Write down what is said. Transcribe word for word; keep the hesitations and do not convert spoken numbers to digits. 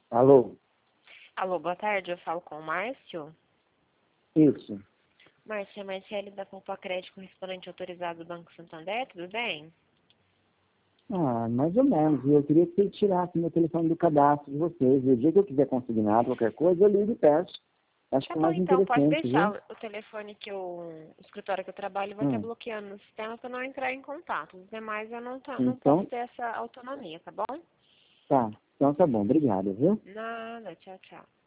Alô? Alô, boa tarde, eu falo com o Márcio. Isso. Márcio, é Marcele da Poupa Crédito, correspondente autorizado do Banco Santander, tudo bem? Ah, mais ou menos. Eu queria que você tirasse meu telefone do cadastro de vocês. O dia que eu quiser consignar qualquer coisa, eu ligo e peço. Acho Tá que é bom, mais então, pode interessante, deixar viu? o o telefone que eu, o escritório que eu trabalho vai estar Hum. bloqueando no sistema para não entrar em contato. Os demais eu não, tá- não posso Então, ter essa autonomia, tá bom? tá. Então tá bom. Obrigado, viu? Nada, tchau, tchau.